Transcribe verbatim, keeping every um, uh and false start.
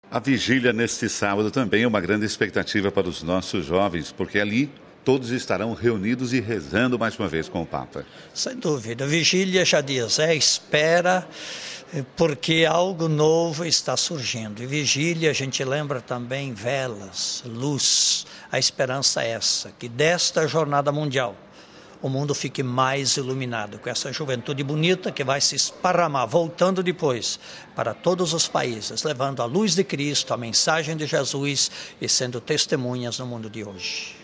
A vigília neste sábado também é uma grande expectativa para os nossos jovens, porque ali todos estarão reunidos e rezando mais uma vez com o Papa. Sem dúvida, a vigília já diz, é espera, porque algo novo está surgindo. E vigília, a gente lembra também velas, luz. A esperança é essa, que desta jornada mundial o mundo fique mais iluminado, com essa juventude bonita que vai se esparramar, voltando depois para todos os países, levando a luz de Cristo, a mensagem de Jesus e sendo testemunhas no mundo de hoje.